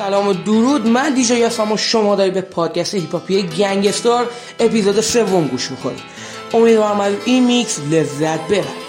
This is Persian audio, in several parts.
سلام و درود. من دیجی هستم و شما دارید به پادکست هیپ هاپی گنگستار اپیزود 3 گوش میکنید. امیدوارم از این میکس لذت ببرید.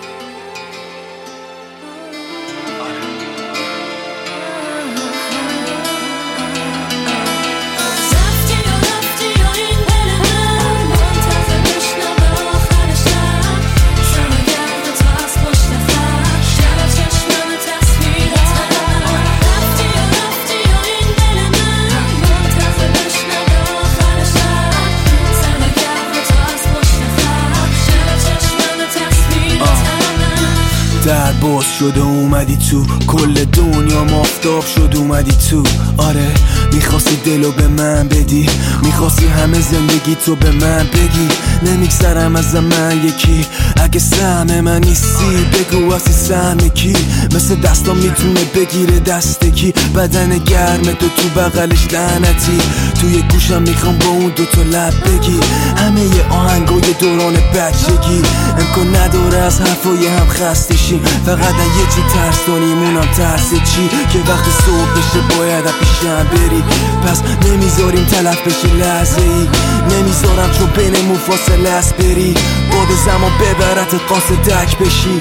در باز شده اومدی تو، کل دنیا مافتاب شد اومدی تو. آره میخواستی دلو به من بدی، میخواستی همه زندگی تو به من بگی. نمیگذرم از من یکی، اگه سهم من نیستی بگو اصلی سهم کی. مثل دستام میتونه بگیره دست کی، بدن گرم تو بغلش لعنتی. توی گوشم میخوام با اون دوتا لب بگی همه ی آهنگای دوران بچگی. امکان نداره از حرفای هم خسته شی، فقط یه چی ترس داریم اونم ترس چی، که وقتی صبح بشه باید پیشم بری. پس نمیذاریم تلف بشه لحظه ای، نمیذارم چون بینمون فاصله است بری. باد زمان ببرت قاصدک بشی.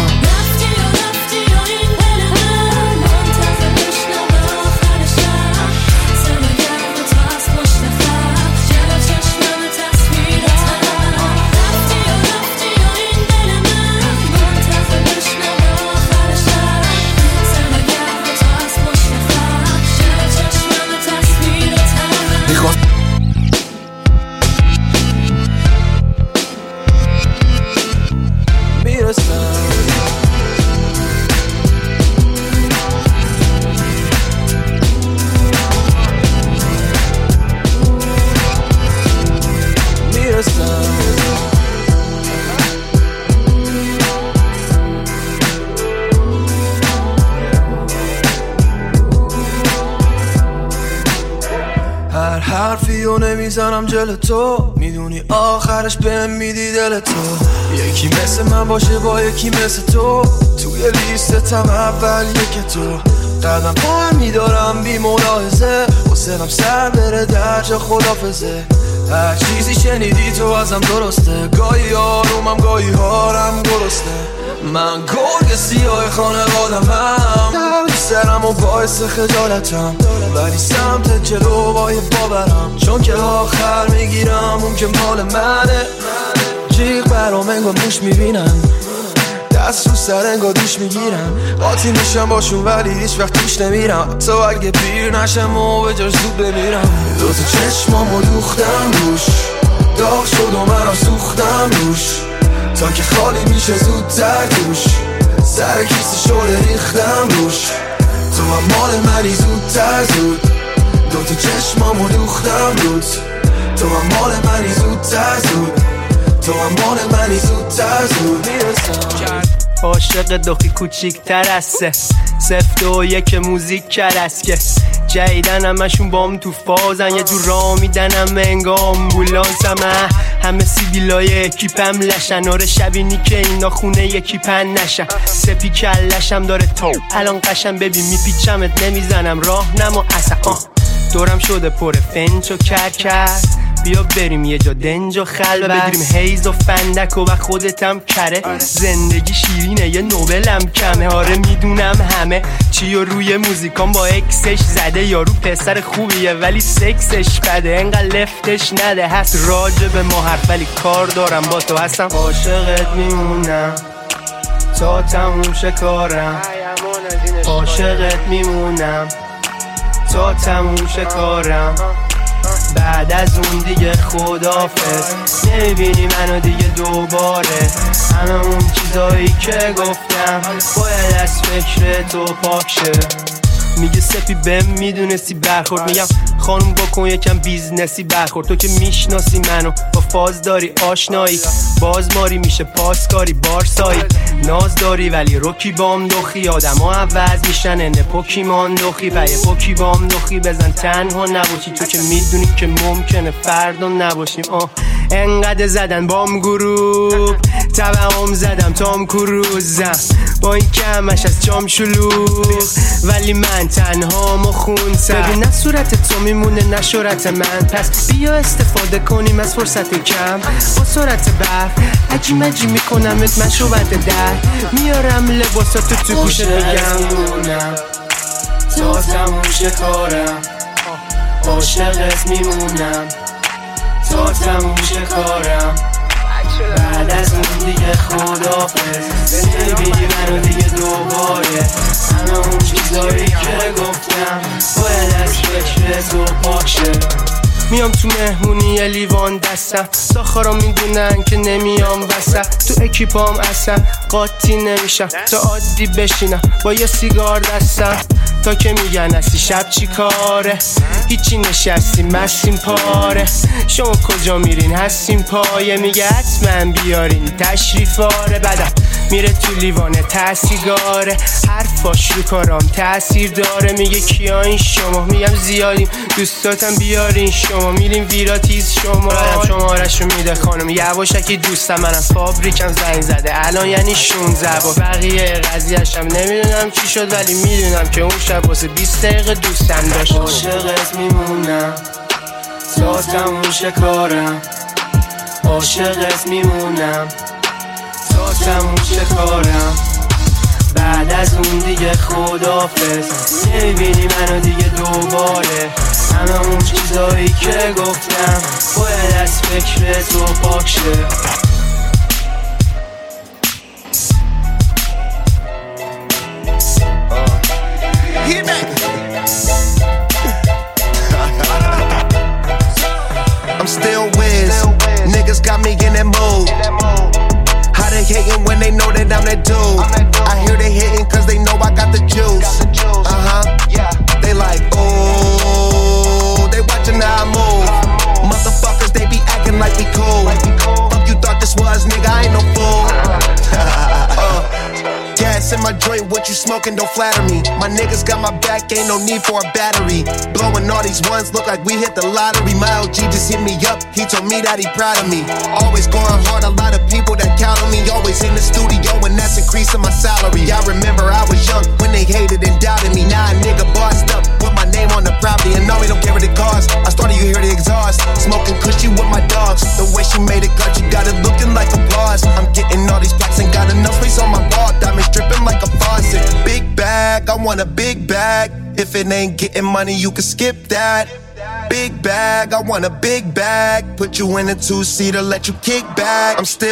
هر حرفی رو نمیزنم جل تو، میدونی آخرش بهم میدی دل تو. یکی مثل من باشه با یکی مثل تو، توی لیستم اول یک تو. قدم پا میدارم بی ملاحظه، حسنم سر بره در جا خدافزه. هر چیزی شنیدی تو ازم درسته، گاهی آرومم گاهی هارم درسته. من گرگ سیاه خانوادمم، درد سرم و باعث خجالتم، ولی سمت جلو باید باورم، چون که آخر میگیرم اون که مال منه. جیغ برام انگار موش میبینم، دست رو سر انگار دوش میگیرم. قاطی میشم باشون ولی هیچ وقت توش نمیرم، تو اگه پیر نشم و به جاش زود بمیرم. دو تا چشمامو دوختم روش، داغ شد و منم سوختم روش، تا که خالی میشه زودتر توش. سر کیسه شده ریختم روش، تو هم مال منی زودتر زود. دو تا چشمامو دوختم روز، تو هم مال منی زودتر زود. تو هم مال منی زودتر زود. عاشق دخی کوچیک تر است، 0-2-1 موزیک کرست که جیدن همشون بام تو فازن. یه جور را میدنم انگاه آمبولانسم، همه سیبیلای اکیپم لشن. آره شبینی که اینا خونه یکی پن نشن، سپی کلشم داره تو الان قشن. ببین میپیچمت نمیزنم راه نما اصلا. دورم شده پر فنچ و کرکر، بیا بریم یه جا دنج و خلوت، بگیریم هیز و فندک و خودتم کره. زندگی شیرینه یه نوبلم کمه. آره میدونم همه چی و روی موزیکان با اکسش زده. یارو پسر خوبیه ولی سکسش بده، انقدر لفتش نده. هست راجع به ما حرف ولی کار دارم با تو هستم. عاشقت میمونم تا تموم شه کارم، عاشقت میمونم تا تموم شه کارم. بعد از اون دیگه خدافظ، نمیبینی منو دیگه دوباره. همه اون چیزایی که گفتم باید از فکر تو پاک شه. میگه سپی بهم میدونستی برخورد، میگم خانم بکن یکم بیزنسی برخورد. تو که میشناسی منو با فاز داری آشنایی، بازماری میشه پاسکاری بارسایی. ناز داری ولی روکی بام دخی، آدم ها عوض میشن انه پوکیمان دخی. و یه پوکی بام دخی بزن تنها نباشی، تو که میدونی که ممکنه فردا نباشیم. انقدر زدن بام گروه، تبعام زدم تام کروزم. با این که همش از جام شلوغ، ولی من تنهام و خونسر. ببین نه صورت تو میمونه نه شهرت من، پس بیا استفاده کنیم از فرصت کم. با سرعت برق عجی مجی میکنمت من شوبت در، میارم لباساتو تو گوشه میگم تا تموش کارم، عاشقت میمونم تا تموش کارم. بعد از اون دیگه خدافظ، نمیبینی منو دیگه دوباره. همه اون چیزایی که گفتم باید از فکر تو پاشه. میام تو مهمونی یه لیوان دستم، ساخارا میدونن که نمیام وسط. تو اکیپام اصلا قاطی نمیشم تا عادی بشینم با یه سیگار دستم. تا که میگن هستی شب چی کاره، هیچی نشستی مستیم پاره. شما کجا میرین هستیم پایه، میگه حتما بیارین تشریفاره. بعدم میره تو لیوانه تسیگاره، حرفاش رو کارام تأثیر داره. میگه کیا این شما، میگم زیادیم دوستاتم بیارین شما. میریم ویراتیز شمارشو میده خانم یواشکی دوستم. منم فابریکم زنگ زده الان یعنی 16 با بقیه قضیهشم نمیدونم چی شد، ولی میدونم که اون شب واسه 20 دقیقه دوستم داشت. عاشقت میمونم تا تموش کارم، عاشقت میمونم تا تموش کارم. بعد از اون دیگه خدافظ، نمیبینی منو دیگه دوباره. همه اون چیزایی که گفتم باید از فکر تو پاک شه. I'm still Wiz, niggas got me in that mood. How they hating when they know that I'm that dude? I hear they hating cause they know I got the juice. They like, oh, they watching how I move. Motherfuckers, they be acting like we cool. Fuck you thought this was, nigga, I ain't no fool. Gas in my joint, what you smoking, don't flatter me. My niggas got my back, ain't no need for a battery. Blowing all these ones, look like we hit the lottery. My LG just hit me up, he told me that he proud of me. Always going hard, a lot of people that count on me. Always in the studio and that's increasing my salary. I remember I was young when they hated and doubted me. Now a nigga bossed up, put my name on the property. And no, we don't care what it costs. I started, you hear the exhaust. Smoking cushy with my dogs. The way she made it cut, you got it looking like applause. I'm getting all these plaques and got enough space on my wall. Diamonds dripping like a faucet. Big bag, I want a big bag. If it ain't getting money, you can skip that. Big bag, I want a big bag. Put you in a two-seater, let you kick back. I'm still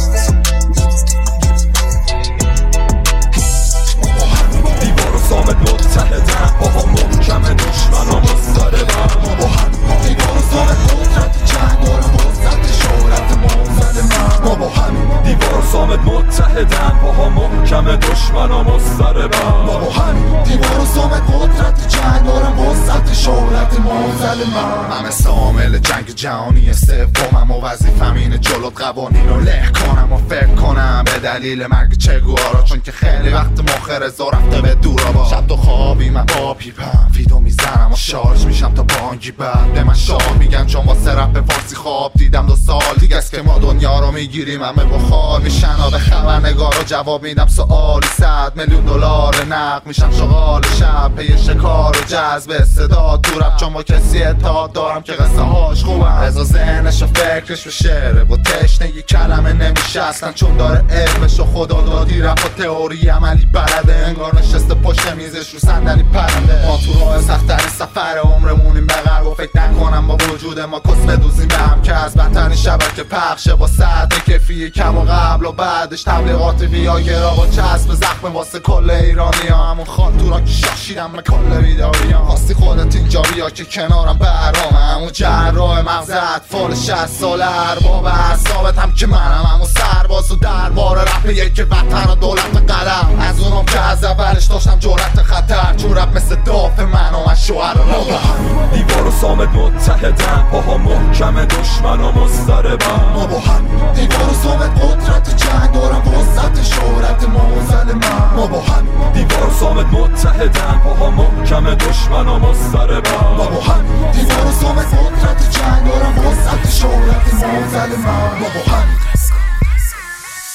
دیوار و صامت متحدن با هم محکم دشمن ها مستربن. با هم دیوار و صامت قدرت جنگ دارم وزد شهرت موزد من. ما با هم دیوار و صامت متحدن با هم محکم دشمن ها مستربن. ما با هم دیوار و صامت قدرت جنگ دارم وزد شهرت موزد من. من مثل عامل جنگ جهانی سومم و وظیفم اینه جلوت قوانین رو له کنم و فکر کنم به دلیل مرگ چگوارا، چون که خیلی وقت مخرزا رفته به دورا. با شب تو خوابی من با پیپم ویدو میزنم و شارژ میشم تا بانگی بعد به من شاه میگم، چون واسه رپ فارسی خواب دیدم 2 سال دیگه است که ما دنیا رو میگیریم. همه بخار میشن و به خبرنگارا جواب میدم سوالی 100 میلیون دلار نقد میشم شغال شب پی شکار و جذب صدا تو رپ، چون با کسی اتحاد دارم که قصه هاش خوبم. رضا ذهنش و فکرش به شعره با تشنگی کلمه نمیشه اصلا، چون داره علمش و خدا دادی رپ و تئوری عملی بلده. انگار نشسته پشت میزش رو صندلی پرنده. ما تو راه سخت‌ترین سفر عمرمونیم به غرب و فکر نکنم با وجود ما کس بدوزیم به هم که از بدترین شبکه پخشه با ساعت کفی کم و قبل و بعدش تبلیغات ویاگرا با چسب زخم واسه کل ایرانی ها. همون خاطورا که شاشیدم به کل ویداری ها. راستی خودت اینجا بیا که کنارم برامه، همون جراح مغز اطفال 60 ساله ارباب اعصابت هم که منم، همون سرباز و دربار رپ یک وطن و دولت قلم. از اونم که از اولش داشتم جرأت خطر، چون رپ مثل دافع من و من شوهر رپم. دیوار و صامت متحدن با هم محکم دشمن و مضطربن. ما با هم دیوار و صامت قدرت جنگ دارم وزد شهرت موزد من. ما با هم دیوار و صامت متحدن با هم محکم دشمن و مضطربن. ما با هم دیوار و صامت قدرت جنگ دارم وزد شهرت موزد من. ما با هم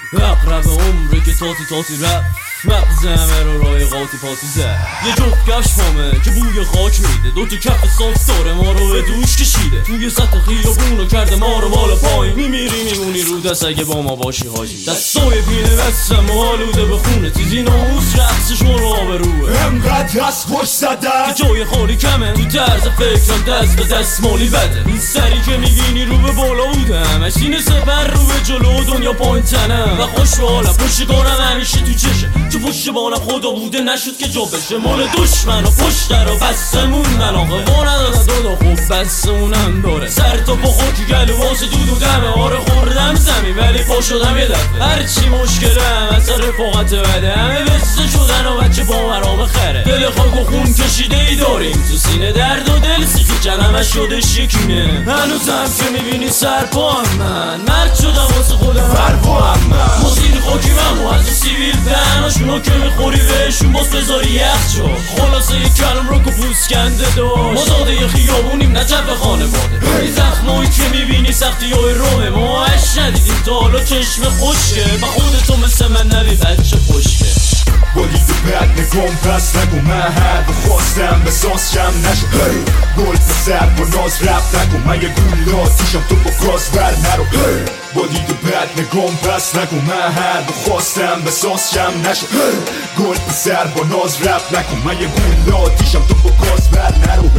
رب عمره که تاتی رفت مغزمه رو رای قاطی پاتی زد یه جفت گشت پامه که بوی خاک میده دوتا کف ساف داره ما رو به دوش کشیده توی سطح خیابونو کرده ما رو بالا پایین میمیری میمونی رو دست اگه با ما باشی حاجی دستای پینه بستم و آلوده به خونه تیزی ناموس رقصشون رو آبروه انقدر هست خوش زدن که جای خالی کمه تو طرز فکرم دست به دست مالی بده این سری که میبینی رو به بالا بودم مشین سپر رو به جلو دنیا پایین تنم و خوش به حالم پشتگانم همیشه تو چشه تو پشت بالم خدا بوده نشد که جا بشه مال دشمن و پشت رو بستمون ملاقه با ندادن دادا خوب بستمونم داره سر تا پا خاکی گلو واسه دود و دمه آره خوردم زمین ولی پا شدم یه دفعه هرچی مشکلم از رفاقت بده همه بسته شدن و بچه با مرا بخره دل خاک و خون کشیده ای داریم تو سینه درد و دل سیخی کلمه شده شکینه هنوزم که میبینی سر پا من مرد شدم واسه خودم فرپا من مزید خاکی من و از سیویل دهناشونو که میخوری بهشون باز بذاری یخ جا خلاصه یک کلم رو که پوست کنده داشت مزاده یه خیابونیم نجب به خانواده این زخمایی که میبینی سختی های رومه ما اش ندیدیم تا حالا چشم خوشکه و خودتو مثل من نبی بچه خوشکه با دید بد نگم پس نگو من هر بخواستم به ساس کم نشو گل پسر با ناز رفت نگو من یه گول آتیشم تو با گاز بر نرو با دید بد نگم پس نگو من هر بخواستم به ساس کم نشو گل پسر با ناز رفت نگو من یه گول آتیشم تو با گاز بر نرو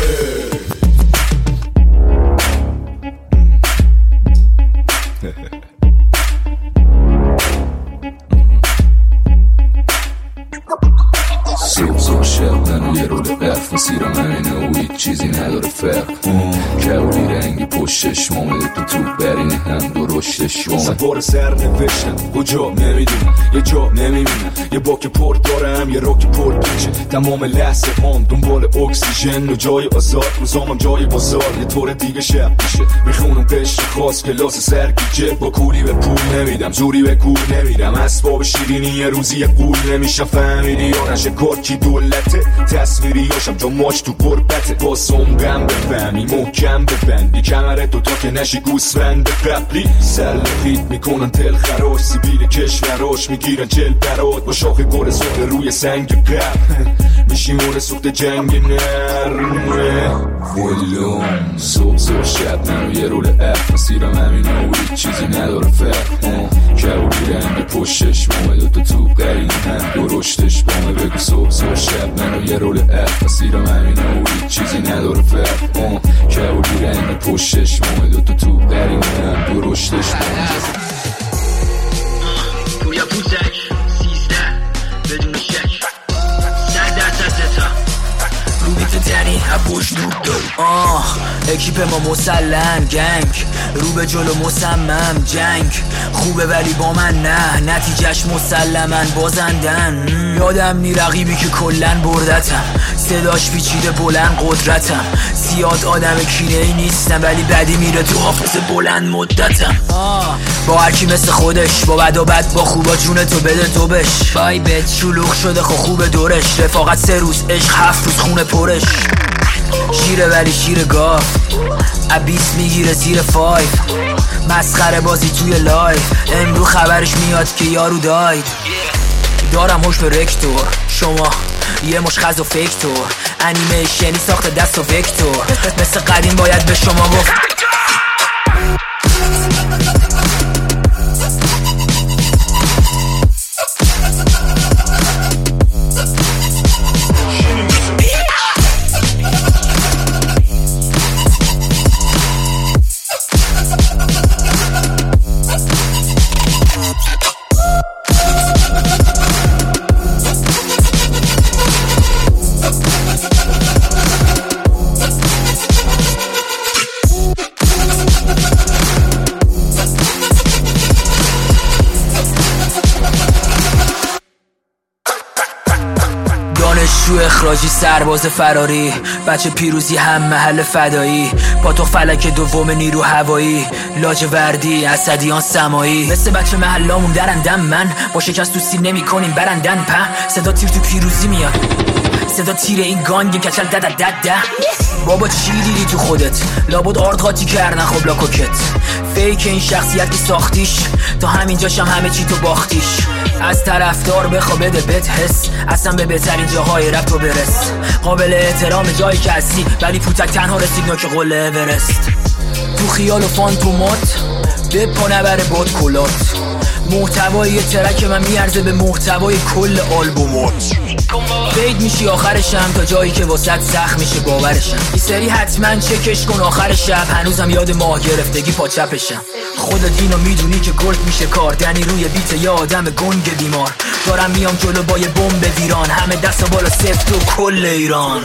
صبح شب منو یه رول قرف مسیرم همینه و هیچ چیزی نداره فرق کبولی رنگی پشتش مامده تو برینه هم درشتش وامه سوار سر نوشتم کجا نمیدونم یه جا نمیبینم یه باک پر دارم یه راک پر پیچه تمام لحظه هم دنبال اکسیژن و جای آزاد روزامم جای بازار یه طور دیگه شب میشه میخونم قشر خاص کلاس سرگیجه با کوری به پول نمیدم زوری به کور نمیدم اسباب شیرینی یه روزی قول نمیشه فهمیدی یا نشه کارکی دولته تصویری هاشم جا ماش تو قربته با سمقم بفهمی محکم ببندی کمرتو تا که نشی گوسفند قبلی سلخیت میکنن تل خراش سیبیل کشوراش میگیرن چل برات با شاخ گل سوخته روی سنگ قبل میشیمون سوخت جنگ نرمه ولوم صبح شب منو یه رول اف مسیرم همینه و هیچ چیزی نداره فرق کبولی رنگ پشتش مامه تو قرینه هم درشتش بامه بگو صبح شب منو یه رول اف مسیرم همینه و هیچ چیزی نداره فرق کبولی رنگ پشتش مامه تو قرینه هم درشتش بامه پویا پوزک 13 بدون شک 100% رو بیت تنی هپوش نوب داری اکیپ ما مسلم گنگ رو به جلو مصمم جنگ خوبه ولی با من نه نتیجهش مسلمن بازندن یادم نی رقیبی که کلن بردتم صداش پیچیده بلند قدرتم زیاد آدم کینه ای نیستم ولی بدی میره تو حافظه بلند مدتم با هرکی مثل خودش با بد و بد با خوبا جون تو بده تو بش بایبت شلوغ شده خوب دورش رفاقت 3 روز عشق 7 روز خونه پرش شیره ولی شیر گاف عبیس میگیره زیر 5 مسخره بازی توی لایف امرو خبرش میاد که یارو داید دارم هوش به رکتور شما یه مش خز و فکتور انیمیشنی ساخت دست و وکتور مثل قدیم باید به شما گفت دانشجو اخراجی سرباز فراری بچه پیروزی هم محل فدایی پاتو فلک دوم نیرو هوایی لاجوردی اسدیان سمایی مثل بچه محلامون درندم من با شکست تو سیر نمی کنیم برندن په صدا تیر تو پیروزی میاد صدا تیر این گانگ کچل دد بابا چی دیدی تو خودت؟ لابد آرد قاطی کردن خب لاکوکت. فیک این شخصیت که ساختیش تا همینجاشم همه چی تو باختیش. از طرفدار بخوا بده بهت حس، اصلا به بهترین جاهای رپ تو برس. قابل احترام جایی که هستی ولی پوتک تنها رسید نوک قله اورست. تو خیال و فانتومات بپا نبره باد کلات. محتوای یه ترک من میارزه به محتوای کل آلبومات. فید میشی آخرشم تا جایی که واسط سخت میشه باورشم. این سری حتما چکش کن آخر شب، هنوزم یاد ماه گرفتگی پا چپشم. خودت اینو میدونی که گلد میشه کار، دنی روی بیت یه آدم گنگ بیمار. دارم میام جلو با یه بمب ویران، همه دست بالا سفت و کل ایران.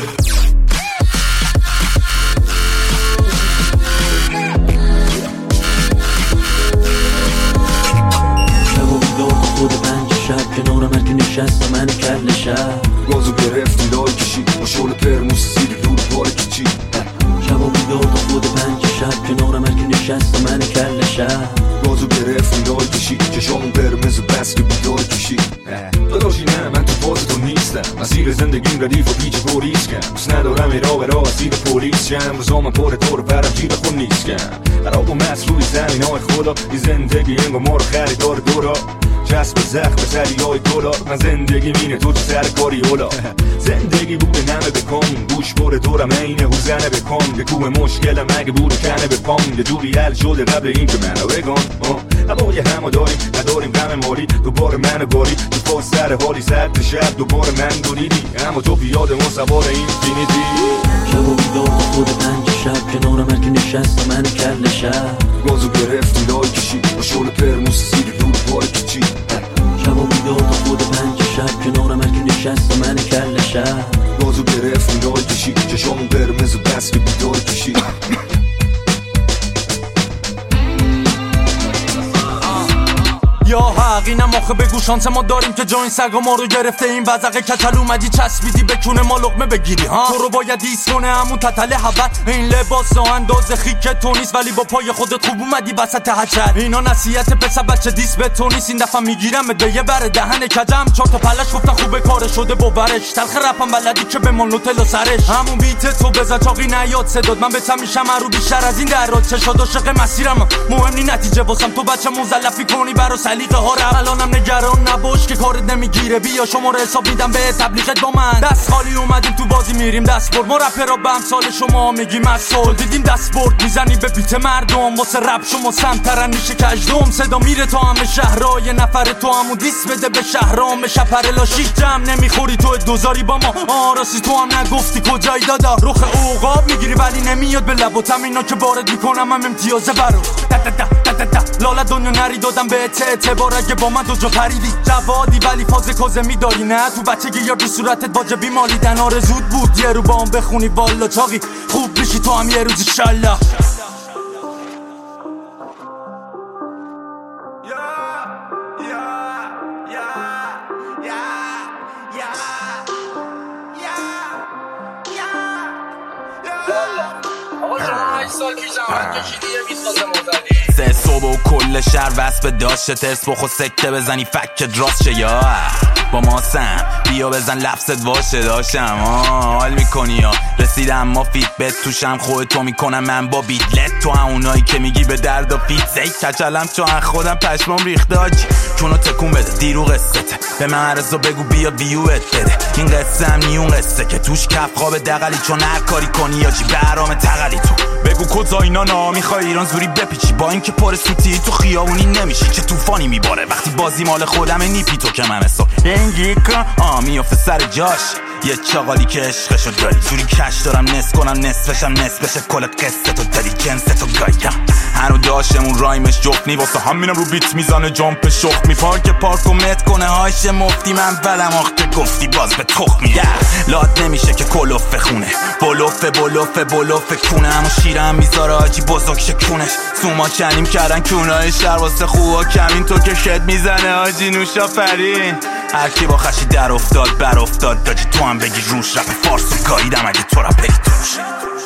خود پنج شب کنارم هر که نشست من کل شب. گازو گرفتی لای کشید با شل پرموز سیری دور بار کچید. شب و بیدار تا خود پنج شب کنارم هر که نشست من کل شب. گازو گرفتی لای کشید چشامون قرمز بس که بیدار کشید. داداشی نه من تو باز تو نیستم، مسیر زندگیم ردیف و پیچ گریزکم. دوست ندارم ایرا برا اسیر پولیس شم، روزام پر دور برم جیب خون نیستم. خراب و مست روی زمین های خدا، این زندگی انگو ما رو خریدار دورا. جسب زخم سری های دولار، من زندگی مینه تو سر کاری اولا. زندگی بوده نمه بکن، گوش بره دورم اینه حوزنه بکن. یه کوه مشکلم اگه بوده کنه بپام، یه جوری حل شده قبل این که منو بگن. هوای همو داریم نداریم غم مالی، دوباره منو باری تو فاز سر حالی سرد شب دوباره من دونیدی. اما تو بیاد ما سوار این فینیتی. شب و بیدار تا خود پنج شب کنارم هر که نشست من کل شب. گازو گرفتی لای کشید با شل پرموز سیری دور بار کچید. شب و بیدار تا خود پنج شب کنارم هر که نشست من کل شب. گازو گرفتی لای کشید چشامون قرمز بس که بیدار کشید. یا حق اینم آخه بگو شانس ما داریم که جا این سگا ما رو گرفته. این وزقه کتل اومدی چسبیدی به کونه ما لقمه بگیری ها. تو رو باید دیس کنه همون تتل حول. این لباس ها اندازه خیک تو نیست ولی با پای خودت خوب اومدی وسط هچل. اینا نصیحت پسر بچه دیس به تو نیست. این دفعه میگیرم به یه بره دهن کجم. چهار تا پلش گفتن خوبه کار شده باورش. تلخ رپم بلدی که به مونوتل و سرش. همون بیت تو بزن چاقی نیاد صداد. من بهتم میشم رو بیشتر از این درات. چشاد عاشق مسیرم مهم نی نتیجه واسم. تو بچه مزلفی کنی برا سلیقه ها رو. الانم نگران نباش که کارت نمیگیره. بیا شماره حساب میدم به تبلیغت با من. دست خالی اومدیم تو بازی میریم دست برد. ما رپرها به امثال شما میگیم اصل. دیدیم دست برد میزنی به بیت مردم. واسه رپ شما سمترن میشه کجدم. صدا میره تا همه شهرها. یه نفر تو همون دیس بده به شهرام. شپر لاشی جمع نمیخوری تو دوزاری با ما. راستی تو هم نگفتی کجایی دادا. رخ عقاب میگیری ولی نمیاد به لباتم. اینا که وارد میکنم هم امتیازه برو. لالا دنیا نری دادم به اعتبار. اگه با من تو جا پریدی جوادی ولی فاز کوزه میداری نه. تو بچگی یا تو صورتت واجبی مالیدن. آرزود بود یه رو با هم بخونی والا چاقی خوب بشی تو هم یه روز انشالله. سه صبح و کل شهر وصف داشته تست بخو سکته بزنی فکت راست شه یا با ما سم بیا بزن لفظت واشه داشتم حال میکنی یا رسیدم ما فیت بت توشم خودتو میکنم من با بیدلت. تو اونایی که میگی به درد و فیت زید کچلم چون خودم پشمام ریخته آجی. چونو تکون بده دیرو قصته به من عرضا بگو بیا ویوت بده. این قصه هم نیون قصه که توش کف خواب دقلی. چون هر کاری کنی یاجی برام تقلی. تو بگو کجا اینا میخوای ایران زوری بپیچی. با اینکه پر سوتی تو خیابونی نمیشی. چه طوفانی میباره وقتی بازی مال خودمه. نیپی تو که من حساب رنگی کن میافته سر جاش. یه چاقالی که عشقشو داری جوری کش دارم نصف کنم نصفشم نصف بشه. کل قصه تو داری جنس تو گایم. هنو داشتمون رایمش جفت واسه همینم رو بیت میزانه جامپ شخ می پارک و مت کنه هاش مفتی. من ولم آخته گفتی باز به تخمی لاد نمیشه که کلوف خونه. بلوف کونه. همون شیرم میذاره آجی بزرگ شکونش. سوما کنیم کردن کونای شهر واسه خوبا کمین. تو که شد میزنه آجی نوشا فرین. هر کی با خشی در افتاد بر افتاد داجی. تو هم بگی روش رپ فارسو گاییدم اگه تو رپری توش.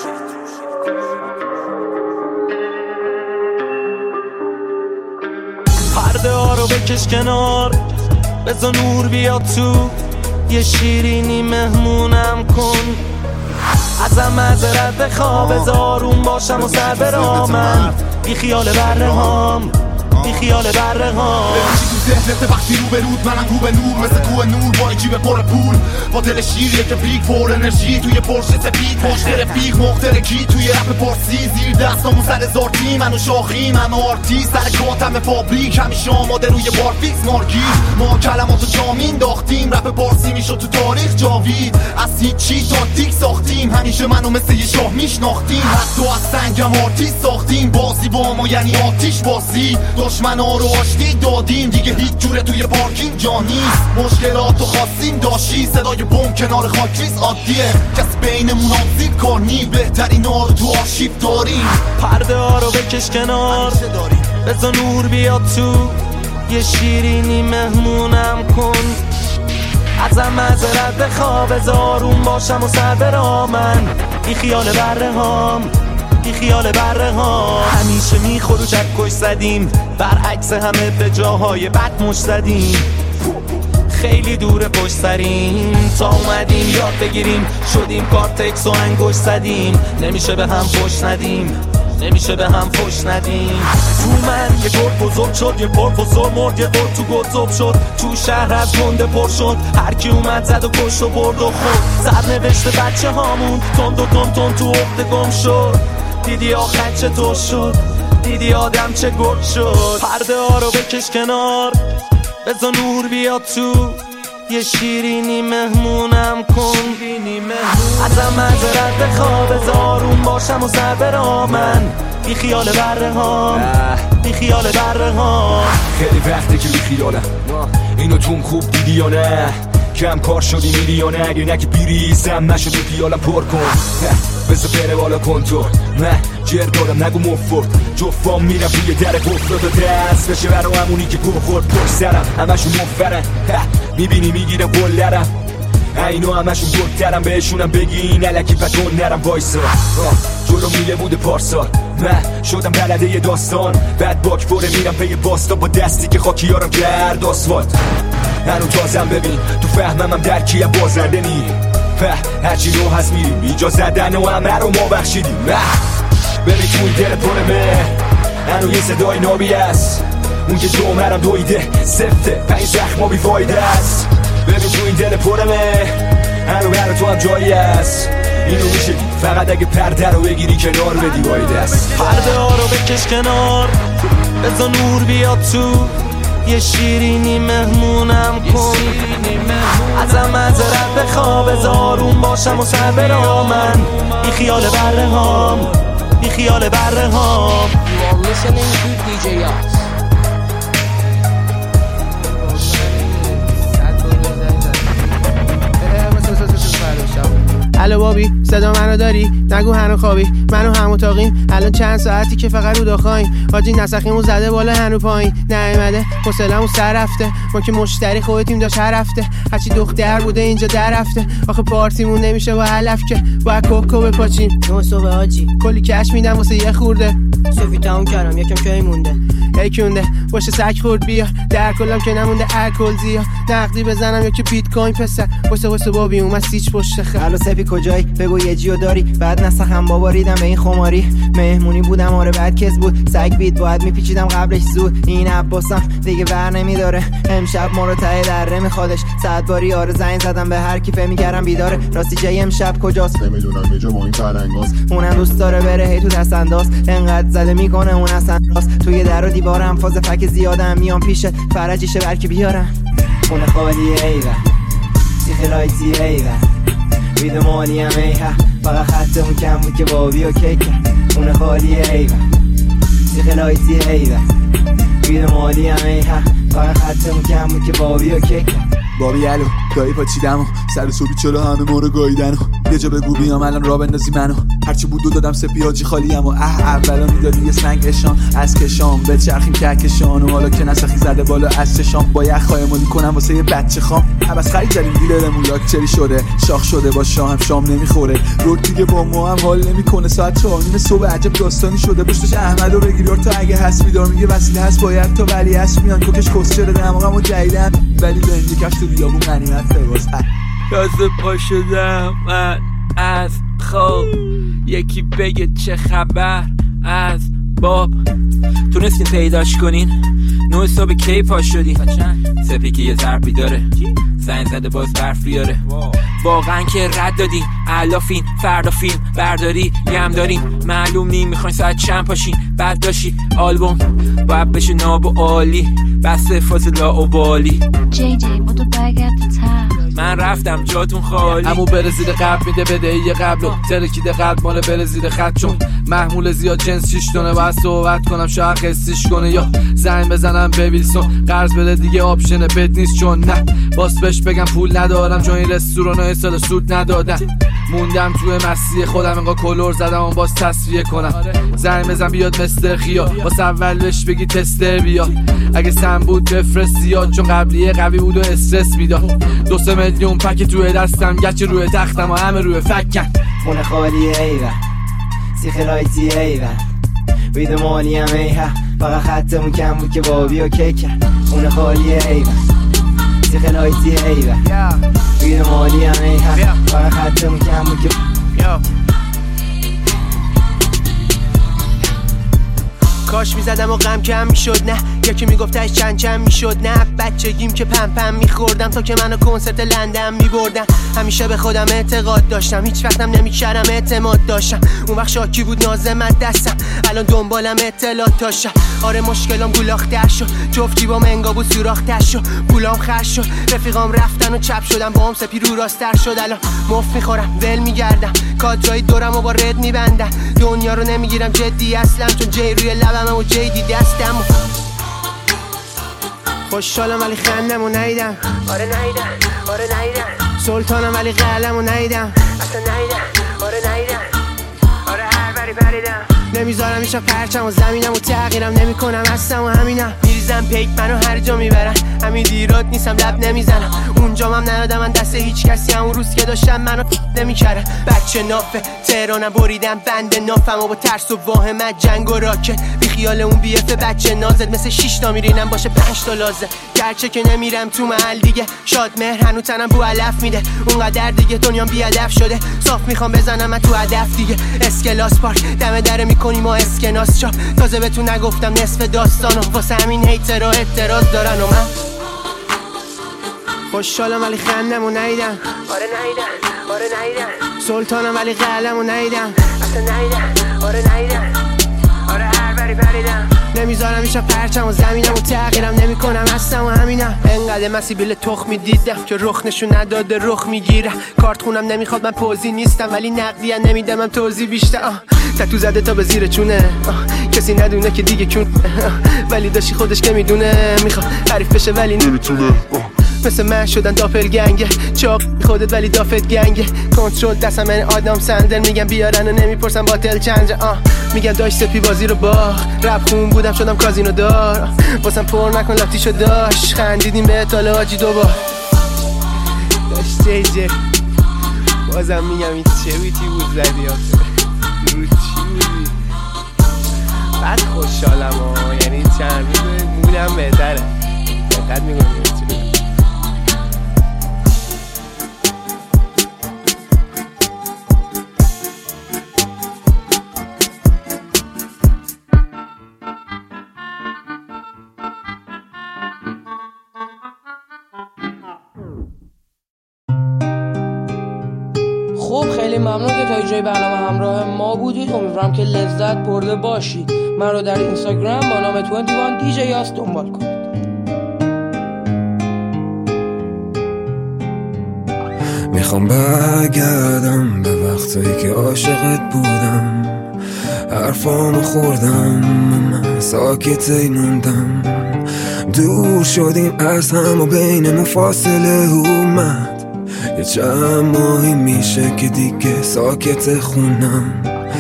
پرده ها رو بکش کنار بذار نور بیاد تو. یه شیرینی مهمونم کن. ازم معذرت بخواه بذار اون باشم و سر برا من بی خیال بره هام بی خیال بره هام ذهنت وقتی رو به رود منم رو به نور مثل کوه نور با جیب پر پول با دل شیریه که پیک پر انرژی توی پرش سفید پشت رفیق مخترکی توی رپ پرسی زیر دستامون سر زارتی منو شاخی من آرتی سر کاتم فابریک همیشه آماده روی بار فیکس مارگیر ما کلماتو جامین داختیم رپ پارسی میشد تو تاریخ جاوید از هیچی تاکتیک ساختیم همیشه منو مثل یه شاه میشناختیم حتی از سنگم آرتیست ساختیم بازی با ما یعنی آتیش بازی دشمنا رو آشتی دادیم دیگه هیچ جوره توی پارکینگ جا نیست مشکلاتو خواستیم داشتی صدای بم کنار خاکریز عادیه کسی بینمون آمزید کار نی بهترین ها رو تو آرشیو داریم پرده ها رو بکش کنار بذار نور بیاد تو یه شیرینی مهمونم کن ازم معذرت بخواه بذار اون باشم و سر برا من بی خیال بره هام بی خیال بره ها همیشه میخور و چکش زدیم برعکس همه به جاهای بد مش زدیم خیلی دور پشت سریم تا اومدیم یاد بگیریم شدیم کارتکس و انگوش زدیم نمیشه به هم فش ندیم نمیشه به هم فش ندیم تو من یه گل بزرگ شد یه پروفسور مرد یه دور تو گذب شد تو شهر از گنده پر شد هر کی اومد زد و کش و برد و خود سرنوشت بچه هامون تند و تند تو عقده گم شد دیدی آخر چطور شد دیدی آدم چه گرد شد پرده ها رو بکش کنار بذار نور بیاد تو یه شیرینی مهمونم کن ازم معذرت بخواه بذار اون باشم و سر برا من بی خیال بره هام بی خیال بره هام خیلی وقته که بی خیالم اینو توم خوب دیدی یا نه کم کار شدی میری یا نه اگه نگه بیریزم نشدی پیالم پر کن بذار بره بالا کن تو نه جر دارم نگو مفت جفام میرم توی در گفت و دست بشه برا همونی که گو خورد پر سرم همشون مفرن میبینی میگیرم گلرم اینو همشون گلترم بهشونم بگین علکی پتون نرم وایسا جلو میله بوده پارسال من شدم بلده یه داستان بعد باک فوره میرم پی باستا با دستی که خاکیارم کرد آسفالت هنو تازم ببین تو فهمم درکیم بازنده نی هرچی رو هست میریم ایجا زدن و همه رو ما بخشیدیم ببین تو این دل پرمه هنو یه صدای نابی است اون که جومرم دویده سفته پنج زخما بی فایده است ببین تو این دل پرمه هنو برا تو هم جایی است اینو میشه فقط اگه پرده رو بگیری کنار بدی بایده است پرده ها رو بکش کنار بذار نور بیاد تو یه شیرینی مهمونم کن ازم معذرت بخواه بذار اون باشم و سر برا من بی خیال بره هام بی خیال بره هام You are listening to DJ Yachts. الو بابی صدا منو داری نگو هنو خوابی منو هم اتاقیم الان چند ساعتی که فقط رو داخاییم حاجی نسخیمو زده بالا هنو پایین نیومده حوصله‌مون سر رفته ما که مشتری خودتیم داشت هر هفته هرچی دختر بوده اینجا در رفته آخه پارتیمون نمیشه با علف که باید کوکو بپاچیم نه صبح حاجی کلی کش میدم واسه یه خورده صوفی تموم کردم یکم کی مونده یکی مونده باشه سگ خورد بیا در کلم که نمونده الکل زیا نقدی بزنم یا که بیت کوین پسر واسه بابی اومد سیچ پشت خر الو سپی کجایی بگو یه جیو داری بعد نسخم بابا ریدم به این خماری مهمونی بودم آره بعد کس بود سگ بیت باید میپیچیدم قبلش زود این عباسم دیگه ور نمیداره امشب ما رو ته دره میخوادش 100 باری آره زنگ زدم به هر کی فهمی کردم بیداره راستی جای امشب کجاست نمیدونم یه جا با این پلنگاست اونم دوست داره بره هی تو دست انداز انقدر زده میکنه اون اصلا راست توی در و دیوارم فاز فک زیادم میام پیشه فرجیشه برکی بیارم خونه خالیه ایوه سیخ لایتی ایوه ویدو مالی هم ایوه فقط خط اون کم بود که بابی و کیکه خونه خالیه ایوه سیخ لایتی ایوه ویدو مالی هم ایوه فقط خط اون کم بود که بابی و کیکه بابی الو دایی پاچیدم و سر صبحی چلو همه ما رو گاییدن و یه جا بگو بیام الان را بندازی منو هرچی بود دادم سپی حاجی خالیم و اولا میدادی یه سنگ اشان از کشام به چرخیم کهکشان و حالا که نسخی زده بالا از چشام با یخ خایمالی کنم واسه یه بچه خام بس خرید زدیم دیلرمون لاکچری شده شاخ شده با شام شام نمیخوره رود دیگه با ما هم حال نمیکنه ساعت 4:30 صبح عجب داستانی شده پشتش احمدو بگیر تا اگه هست بیدار میگه وسیله هست باید تا ولی هست میان کوکش کسچره دماغمو جیدن ولی به این کشت بیابون غنیمت پیواز تازه پا شدم من از خب یکی بگه چه خبر از باب؟ تونستین پیداش کنین؟ 9 صبح کی پا شدی؟ سپی که یه ظرفی داره زنگ زده باز برف بیاره. واقعا که رد دادین علافین فردا فیلم برداری یم داریم معلوم نیم میخواین ساعت چند پاشین بعد داشی آلبوم باید بشه ناب و عالی بس فاصله و بالی. جی جی بودو برگرد تا من رفتم جاتون خالی. امو بره زیر قبل میده بدهی قبلو ترکیده قلب ماله بره زیر خط چون محمول زیاد جنس 6 تونه باید صحبت کنم شاید قصیش کنه یا زنگ بزنم به ویلسون قرض بده دیگه آپشن بد نیست چون نه باز بهش بگم پول ندارم چون این رستوران سال سود ندادن موندم توی مسیح خودم انگار کلور زدم اون باز تصفیه کنم زنگ بزن بیاد مستر خیا واسه اول بهش بگی تسته بیا اگه سم بود بفرست زیاد چون قبلیه قوی بود و استرس میداد 2-3 میلیون پک توی دستم گچه روی تختم و همه روی فکن خونه خالیه ایوه سیخ لایتی ایوه وید مالی هم ایوه فقط خطمون کم بود که بابی و کیکن خونه خالیه ایوه سیخ لایتی ایوه وید مالی هم ایوه فقط خطمون کم بود که کاش میزدم و غم کم میشد نه یکی میگفتش چند میشد نه بچگیم که پم میخوردم تا که منو کنسرت لندن میبردم همیشه به خودم اعتقاد داشتم هیچ وقتم نمیکردم اعتماد داشتم اون وقت شاکی بود نازمت دستم الان دنبالم اطلاعات داشتم آره مشکلام گولاختر شد جفت جیبام انگا بود سوراختر شد پولام خرج شد رفیقام رفتن و چپ شدم با هم سپی رو راستر شد الان مفت میخورم ول میگردم کادرای دورم و با رد میبندم دنیا رو نمیگیرم جدی اصلا چون جی روی لبم و جی دی دستم خوشحالم ولی خندم و نیدم آره نیدم سلطانم ولی قلم و نیدم اصلا نیدم آره نیدم آره هر بری بریدم نمیذارم ایشا پرچم و زمینم و تغییرم نمی کنم هستم و همینم میریزم پیک منو هر جا میبرن همین دیرات نیستم لب نمیزنم اونجا هم نردم من دست هیچ کسی همون روز که داشتم منو نمیکردم بچه نافه تهرانم بریدم بند نافم و با ترس و واهمت جنگ و راکت بی خیال اون بیفه بچه نازت مثل 6 تا میرینم باشه 5 تا لازه گرچه که نمیرم تو محل دیگه شاد مهر هنو تنم بو علف میده اونقدر دیگه دنیام بی هدف شده صاف میخوام بزنم من تو هدف دیگه اسکلاس پارک دم در میکنیم ما اسکناس چاپ تازه بهتون نگفتم نصف داستانو واسه همین هیترها اعتراض دارن و من خوشحالم ولی خندم و نیدم آره نیدم سلطانم ولی قلم و نیدم اصلا نیدم آره نیدم آره هر بری بریدم نمیذارم ایشا پرچم و زمینم و تغییرم نمی کنم هستم و همینم انقدر مسیبیل تخمی دیدم که رخ نشون نداده رخ میگیرم کارت خونم نمیخواد من پوزی نیستم ولی نقدیه نمیدم من توضیح بیشتر تتو زده تا به زیر چونه کسی ندونه که دیگه کون ولی داشتی خودش که میدونه میخواد حریف بشه ولی نمیتونه مثل من شدن داپل گنگه چاق خودت ولی دافت گنگه کنترل دستم من آدم سندر میگم بیارن و نمیپرسم باتل چنجه میگم داشت سپی بازی رو رپ خون بودم شدم کازینو دار واسم پر نکن لاتیشو داشت خندیدیم به اطاله آجی دوبار داشت جی جی بازم میگم این چه بیتی بود زدی رو چی بودی بعد خوشحالم یعنی چند روز مودم بهتره بهتر میگونیم خب خیلی ممنون که تا اینجای برنامه همراه ما بودید امیدوارم که لذت برده باشید من رو در اینستاگرام با نام 21 دیجی یاس دنبال کنید میخوام برگردم به وقتایی که عاشقت بودم حرفامو خوردم من ساکت موندم دور شدیم از هم و بینمون فاصله اومد یه چند ماهی میشه که دیگه ساکت خونم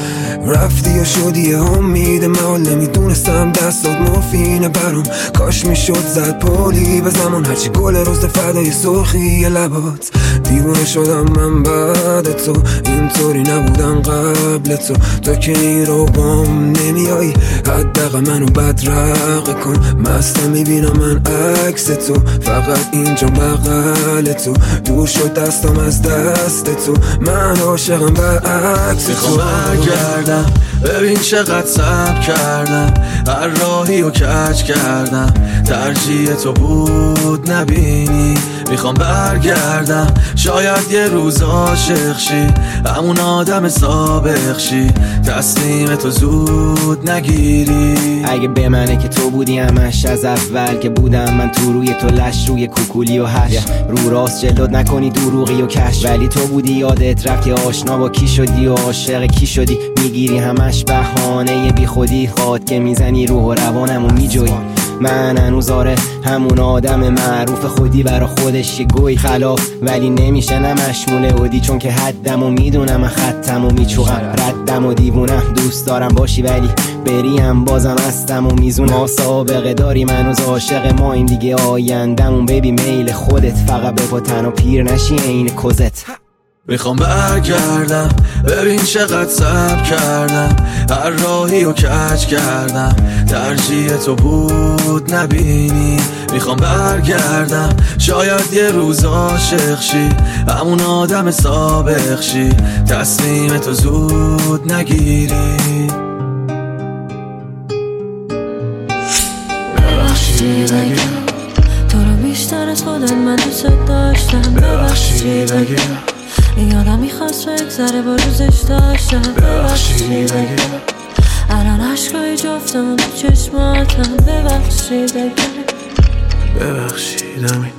رفتی و شدی امید من، نمیدونستم دستات مفینه برام. کاش میشد زد پولی به زمان، هرچی گل روز فردای سرخی لبات. دیوانه شدم من بعد تو، اینطوری نبودم قبل تو. تو که این رو بام نمیایی، حداقل منو بدرقه کن. مسته میبینم من عکس تو، فقط اینجا بغل تو. دور شد دستم از دست تو، من عاشقم برعکس تو. میخوام برگردم ببین چقدر صبر کردم، هر راهی رو کج کردم. ترجیح تو بود نبینی. میخوام برگردم شاید یه روز عاشق شی، همون آدم سابق شی، تصمیم تو زود نگیری. اگه به منه که تو بودی همش از اول که بودم من تو روی تو لش، روی کوکولی و هش. رو راست جلوت نکنی دروغی و کش، ولی تو بودی یادت رفت که آشنا با کی شدی و عاشق کی شدی. میگیری همش بهانه بی خودی، خواد که میزنی روح و روانمو میجوی. من هنوز آره همون آدم معروف خودی برا خودش یه گوی خلاف، ولی نمیشه نمشموله اودی، چون که حدم و میدونم من خطم و میچوغم ردم و دیوونم. دوست دارم باشی ولی بریم بازم هستم و میزونم. ما سابقه داریم هنوز عاشق ما این دیگه آیندمون. ببی میل خودت فقط بپا تنها پیر نشی این کزت. میخوام برگردم ببین چقدر صبر کردم، هر راهی رو کج کردم. ترجیح تو بود نبینی. میخوام برگردم شاید یه روز عاشق شی، همون آدم سابق شی، تصمیم تو زود نگیری. ببخشید اگه تو رو بیشتر از خودت من دوست داشتم. ببخشید اگه یادم میخواست بگذره با روزش داشتم. ببخشید اگه الان عشقای جفتمون تو چشماتم. ببخشید اگه ببخشید امین.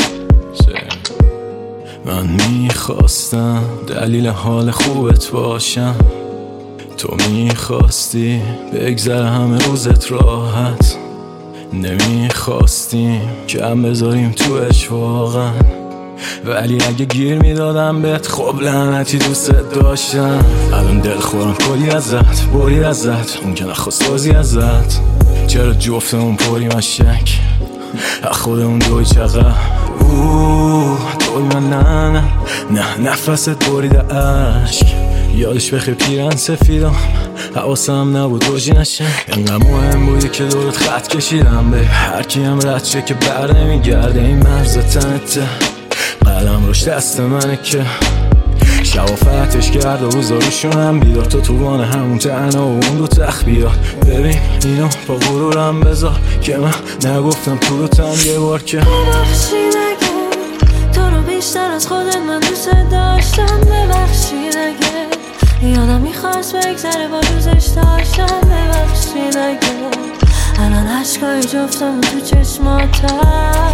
من میخواستم دلیل حال خوبت باشم، تو میخواستی بگذره همه روزت راحت. نمیخواستیم کم بذاریم توش واقعا، ولی اگه گیر میدادم بهت خب لعنتی دوست داشتم. الان دل خورم کلی ازت، بری ازت، اون که نخواست بازی ازت. چرا جفتمون پریم از شک، خودمون دوی چقدر دوی من نه نفست بریده عشق. یادش بخیر پیرن سفیدم، حواسم نبود روژی نشم. اینقدر مهم بودی که دورت خط کشیدم به هر کی هم رد شه که بر نمیگرده این مرز تنته. قلم روش دست منه که شوافتش کرد و روزاروشون هم بیدار. تو توان همون تنها و اون دو تخت بیار. ببین اینو با غرورم بذار که من نگفتم تو رو تن یه بار که ببخشید اگه تو رو بیشتر از خودت من دوست داشتم. ببخشید اگه یادم میخواست بگذره با روزش داشتم. ببخشید اگه الان عشقای جفتمون تو چشماتم.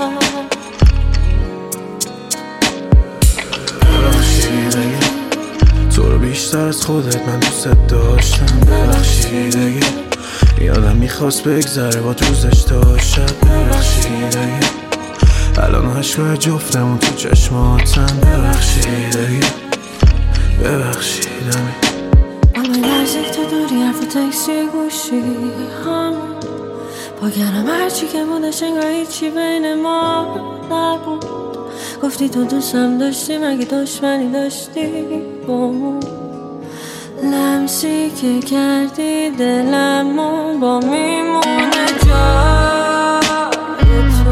ببخشید اگه تو رو بیشتر از خودت من دوست داشتم. ببخشید اگه یادم میخواست بگذره با روزش داشتم. ببخشید اگه الان عشقای جفتمون تو چشماتم. ببخشید اگه ببخشید امین. نزدیک تو دوری حرف تکسی گوشی پاگرم هرچی که بودش انگار هیچی بین ما نبود. گفتی تو دوستم داشتی مگه دشمنی داشتی بامون. لمسی که کردی دلمون با میمونه جای تو.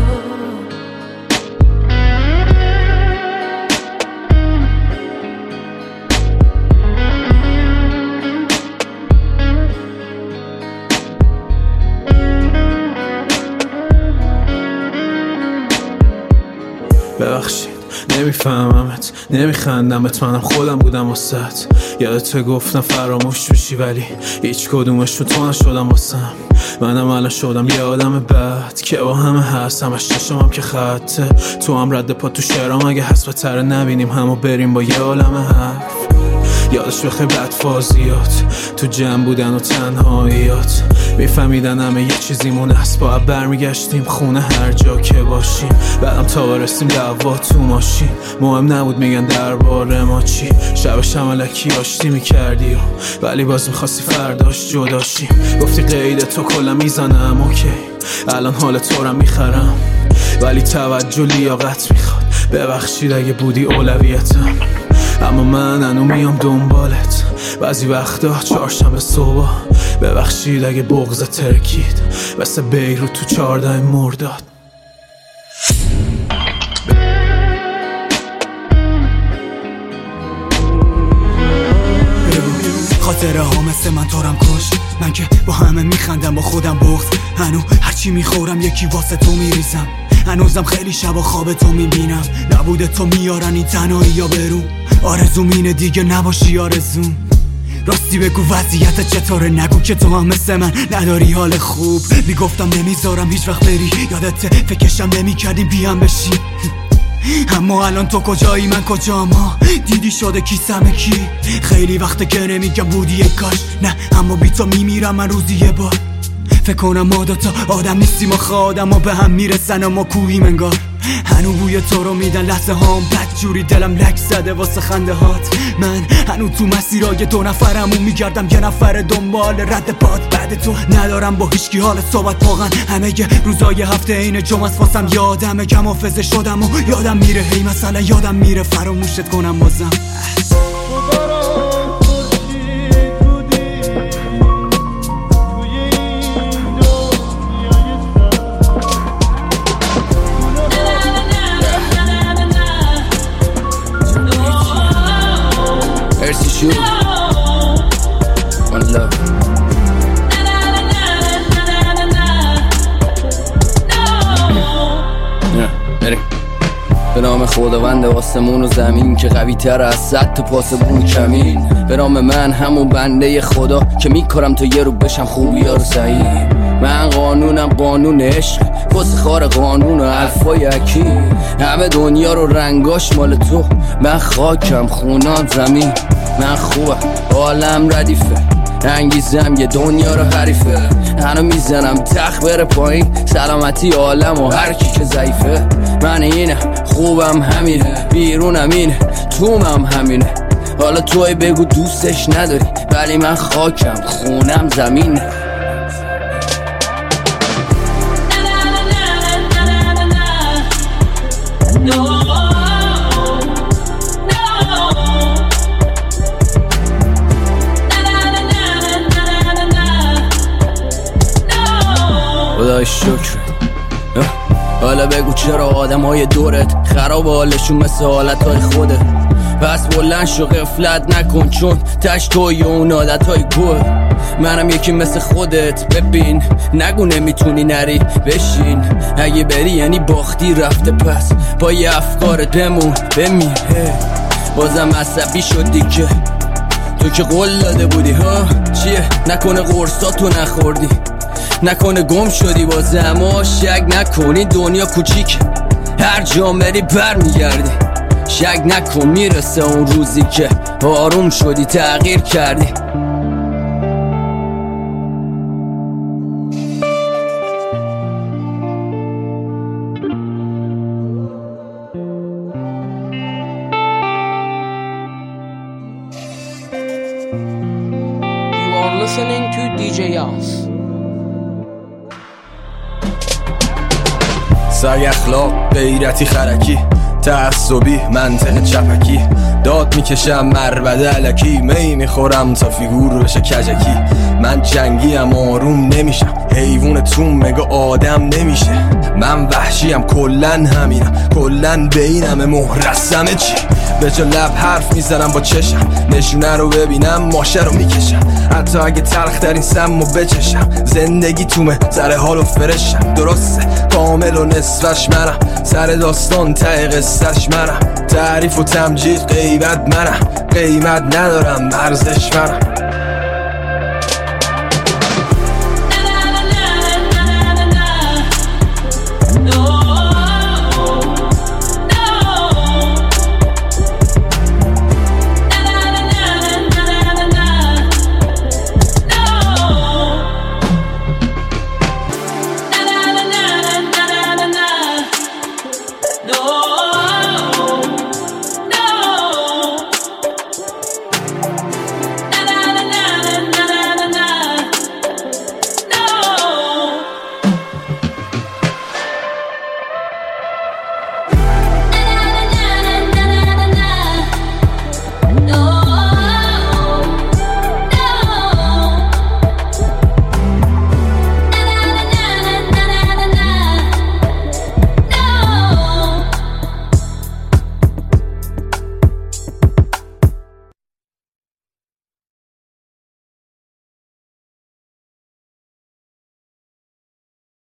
ببخشید نمیفهممت، نمیخندمت، منم خودم بودم واسط. یادت گفتم فراموش میشی ولی هیچ کدومش رو تو نشدم واسم. منم الان شدم یه آدم بد که با همه هست، همش چشمم که خطه. تو هم رد پا تو شعرام اگه هست بهتره نبینیم همو بریم با یه عالم حرف. یادش بخیر بدفازیات تو جمع بودن و تنهاییات، میفهمیدن همه یه چیزیمون هست، باید برمیگشتیم خونه هر جا که باشیم. بعدم تا برسیم دعوا تو ماشین، مهم نبود میگن درباره ما چی. شبش هم الکی آشتی میکردی ولی باز میخواستی فرداش جداشیم. گفتی قید تو کلا میزنم اوکی، الان حال تو رو میخرم ولی توجه لیاقت میخواد. ببخشید اگه بودی اولویتم، اما من هنو میام دنبالت بعضی وقتا چهارشنبه صبح. ببخشید اگه بغض ترکید مثل بیروت تو 14 مرداد. خاطره ها مثل من تارم کش، من که با همه میخندم با خودم بغض. هنو هرچی میخورم یکی واسه تو میریزم، هنوزم خیلی شب و خواب تو میبینم. نبوده تو میارن این تنهایی یا برو، آرزوم اینه دیگه نباشی آرزوم. راستی بگو وضعیت چطوره، نگو که تو هم مثل من نداری حال خوب. میگفتم نمیذارم هیچ وقت بری، یادت فکرشم نمیکردیم بیام بشی. اما الان تو کجایی من کجام، دیدی شده کیسم کی. خیلی وقته که نمیگم بودی یک کاش، نه اما بی تو میمیرم من روزی یه بار. فکر کنم ما دوتا آدم نیستیم و آدم ها به هم میرسن و ما کوهیم انگار. هنو بوی تو رو میدن لحظه هام، بد جوری دلم لک زده واسه خنده هات. من هنو تو مسیرای 2 نفرمون میگردم، 1 نفر دنبال رد پات. بعد تو ندارم با هیچکی حال صحبت، واقعا همه روزای هفته این جمعه است واسم. یادمه کم حافظه شدم و یادم میره، هی مثلا یادم میره فراموشت کنم بازم. One love. بریم به نام خداوند آسمون و زمین که قوی تر از 100 تا پاسبون کمین. به نام من همون بنده خدا که میکارم تا یه رو بشم خوبی ها رو صحیح. من قانونم قانون عشق، پس خار قانون و الفای اکی. همه دنیا رو رنگاش مال تو، من خاکم خونام زمین. من خوبم عالم ردیفه، انگیزم یه دنیا رو حریفه. هنو میزنم تخت بره پایین، سلامتی عالم و هر کی که ضعیفه. من اینه خوبم همینه، بیرونم اینه تومم همینه. حالا توی بگو دوستش نداری ولی من خاکم خونم زمینه. خدای شکر. حالا بگو چرا آدم های دورت خراب حالشون مثل حالتهای خودت. پس بلند شو غفلت نکن چون تش توی اون عادت های گوه. منم یکی مثل خودت، ببین نگو نمیتونی نری بشین. اگه بری یعنی باختی رفته، پس با یه افکارت بمون بمیر. بازم عصبی شدی که تو که قول داده بودی ها. چیه نکنه قرصاتو نخوردی، نکنه گم شدی بازه. اما شک نکنی دنیا کوچیک، هر جا بری بر میگردی. شک نکن میرسه اون روزی که آروم شدی تغییر کردی. You are listening to DJ Yas. سگ اخلاق، غیرتی خرکی، تعصبی، منطق چپکی. داد میکشم مربده علکی، می میخورم تا فیگور بشه کجکی. من جنگیم آروم نمیشم، حیوونتون مگه آدم نمیشه. من وحشیم کلن همینم، کلن بینم مهرسمه چی. به جا لب حرف میزنم با چشم، نشونه رو ببینم ماشه رو میکشم. حتی اگه تلخ در این سمو بچشم، زندگی تومه سر حال و فرشم. درسته کامل و نصفش منم، سر داستان ته قصهش منم. تعریف و تمجید غیبت منم، قیمت ندارم ارزش منم.